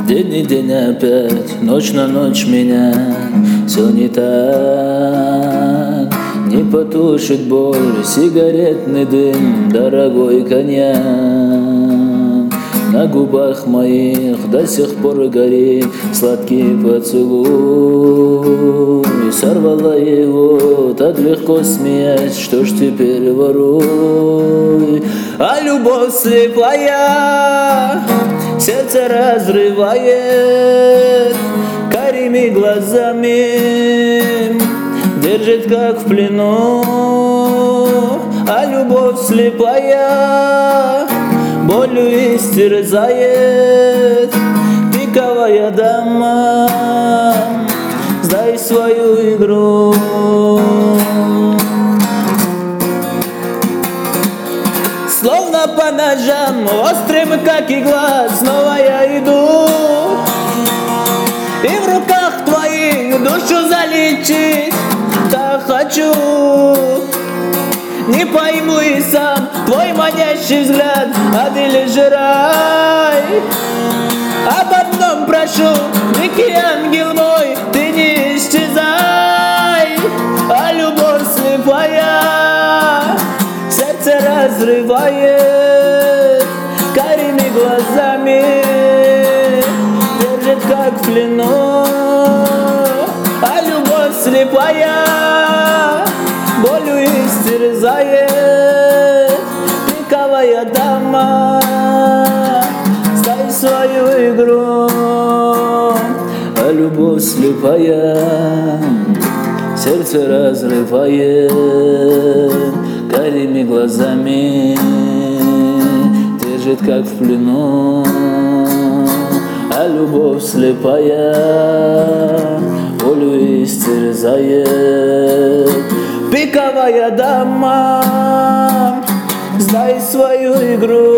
День и день опять, ночь на ночь меня все не так. Не потушит боль сигаретный дым, дорогой коньяк. На губах моих до сих пор горит сладкий поцелуй. Сорвала его так легко, смеясь, что ж теперь воруй. А любовь слепая сердце разрывает, карими глазами держит как в плену. А любовь слепая болью истерзает, пиковая дама, сдай свою игру. Словно по ножам, острым как игла, снова я иду. И в руках твоих душу залечить так хочу. Не пойму и сам твой манящий взгляд, одолжи рай. Об одном прошу, дикий ангел мой, ты не исчезай. А любовь слепая сердце разрывает, карими глазами держит как в плену. А любовь слепая болью истерзает, пиковая дама, сдай свою игру. А любовь слепая сердце разрывает, карими глазами держит как в плену. А любовь слепая болью истерзает, пиковая дама, сдай свою игру.